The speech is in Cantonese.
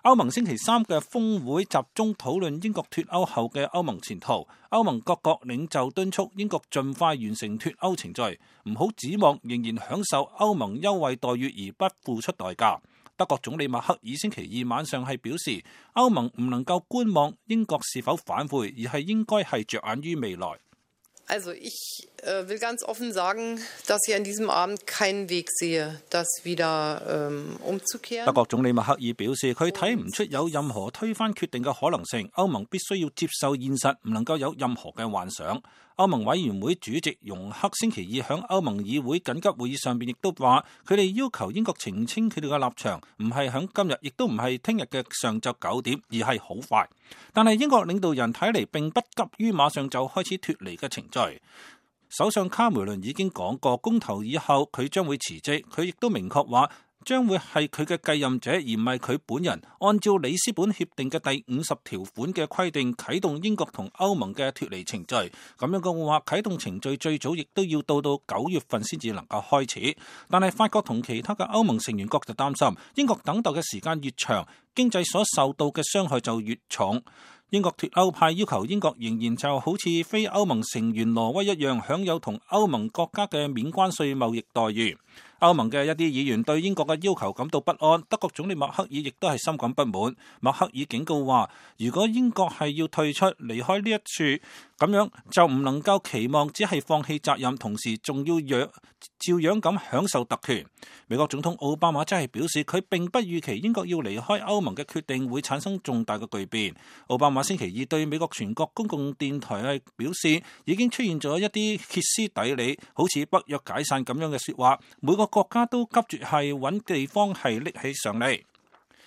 歐盟星期三嘅峰會集中討論英國脫歐後嘅歐盟前途。歐盟各國領袖敦促英國盡快完成脫歐程序，唔好指望仍然享受歐盟優惠待遇而不付出代價。德國總理默克爾星期二晚上係表示，歐盟唔能夠觀望英國是否反悔，而係應該係着眼於未來。 Also ich will ganz offen sagen, dass ich an diesem Abend keinen Weg sehe, das wieder umzukehren. 德國總理默克爾表示，佢睇唔出有任何推翻決定嘅可能性。歐盟必須要接受現實，唔能夠有任何嘅幻想。歐盟委員會主席容克星期二響歐盟議會緊急會議上邊亦都話，佢哋要求英國澄清佢哋嘅立場，唔係響今日，亦都唔係聽日嘅上晝9點，而係好快。但係英國領導人睇嚟並不急於馬上就開始脫離嘅程序。首相卡梅倫已經講過，公投以後佢將會辭職，佢亦都明確話將會係佢嘅繼任者，而唔係佢本人。按照里斯本協定嘅第50條款嘅規定，啟動英國同歐盟嘅脫離程序。咁樣嘅話，啟動程序最早亦都要到9月份先至能夠開始。但係法國同其他嘅歐盟成員國就擔心，英國等待嘅時間越長，經濟所受到嘅傷害就越重。英國脫歐派要求英國仍然就好似非歐盟成員挪威一樣，享有同歐盟國家嘅免關稅貿易待遇。歐盟嘅一啲議員對英國嘅要求感到不安，德國總理默克爾亦都係深感不滿。默克爾警告話，如果英國係要退出離開呢一處，咁樣就唔能夠期望只係放棄責任，同時仲要照樣咁享受特權。美國總統奧巴馬真係表示，佢並不預期英國要離開歐盟嘅決定會產生重大嘅巨變。奧巴馬星期二對美國全國公共電台係表示，已經出現咗一啲歇斯底里，好似北約解散咁樣嘅說話，每個國家都急住係揾地方係拎起上嚟。